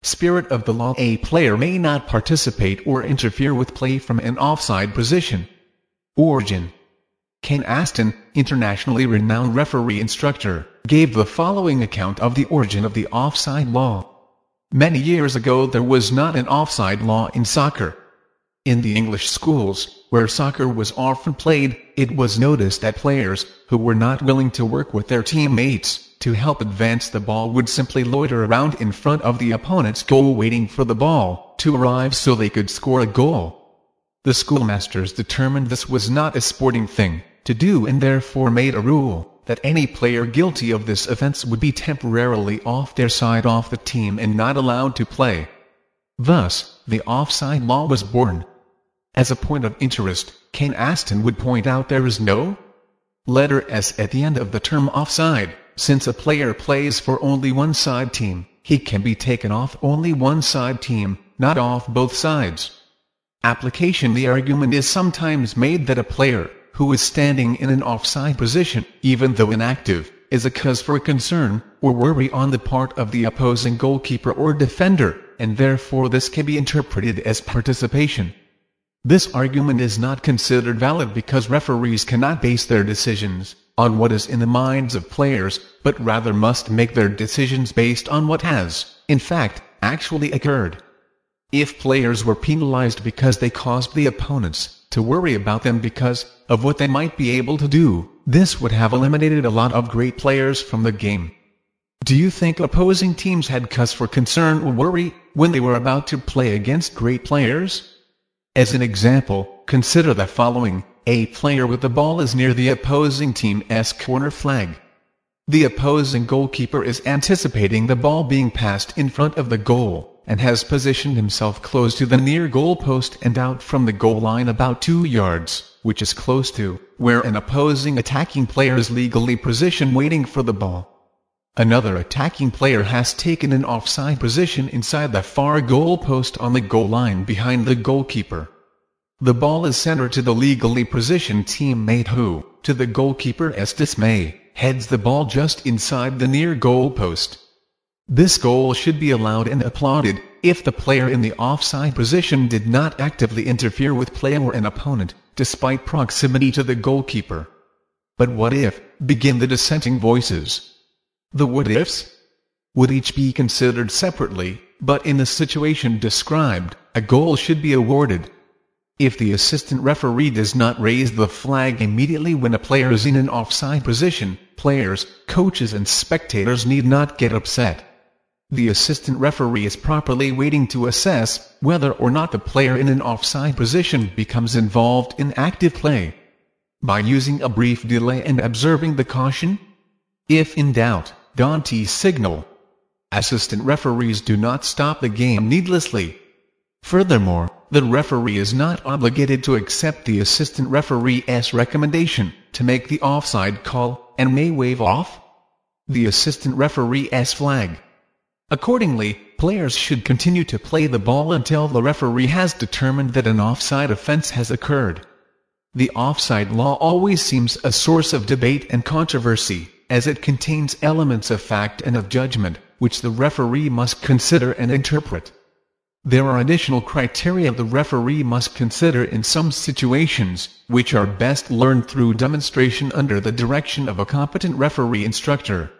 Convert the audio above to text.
Spirit of the law: a player may not participate or interfere with play from an offside position. Origin: Ken Aston, internationally renowned referee instructor, gave the following account of the origin of the offside law. Many years ago there was not an offside law in soccer. In the English schools, where soccer was often played, it was noticed that players, who were not willing to work with their teammates to help advance the ball, would simply loiter around in front of the opponent's goal waiting for the ball to arrive so they could score a goal. The schoolmasters determined this was not a sporting thing to do and therefore made a rule that any player guilty of this offense would be temporarily off their side of the team and not allowed to play. Thus, the offside law was born. As a point of interest, Ken Aston would point out there is no letter S at the end of the term offside. Since a player plays for only one side team, he can be taken off only one side team, not off both sides. Application: the argument is sometimes made that a player who is standing in an offside position, even though inactive, is a cause for concern or worry on the part of the opposing goalkeeper or defender, and therefore this can be interpreted as participation. This argument is not considered valid because referees cannot base their decisions on what is in the minds of players, but rather must make their decisions based on what has, in fact, actually occurred. If players were penalized because they caused the opponents to worry about them because of what they might be able to do, this would have eliminated a lot of great players from the game. Do you think opposing teams had cause for concern or worry when they were about to play against great players? As an example, consider the following. A player with the ball is near the opposing team's corner flag. The opposing goalkeeper is anticipating the ball being passed in front of the goal, and has positioned himself close to the near goal post and out from the goal line about 2 yards, which is close to where an opposing attacking player is legally positioned waiting for the ball. Another attacking player has taken an offside position inside the far goal post on the goal line behind the goalkeeper. The ball is sent to the legally positioned teammate who, to the goalkeeper's dismay, heads the ball just inside the near goal post. This goal should be allowed and applauded if the player in the offside position did not actively interfere with play or an opponent, despite proximity to the goalkeeper. But what if, begin the dissenting voices. The what-ifs would each be considered separately, but in the situation described, a goal should be awarded. If the assistant referee does not raise the flag immediately when a player is in an offside position, players, coaches and spectators need not get upset. The assistant referee is properly waiting to assess whether or not the player in an offside position becomes involved in active play. By using a brief delay and observing the caution, if in doubt, don't signal. Assistant referees do not stop the game needlessly. Furthermore, the referee is not obligated to accept the assistant referee's recommendation to make the offside call, and may wave off the assistant referee's flag. Accordingly, players should continue to play the ball until the referee has determined that an offside offense has occurred. The offside law always seems a source of debate and controversy, as it contains elements of fact and of judgment, which the referee must consider and interpret. There are additional criteria the referee must consider in some situations, which are best learned through demonstration under the direction of a competent referee instructor.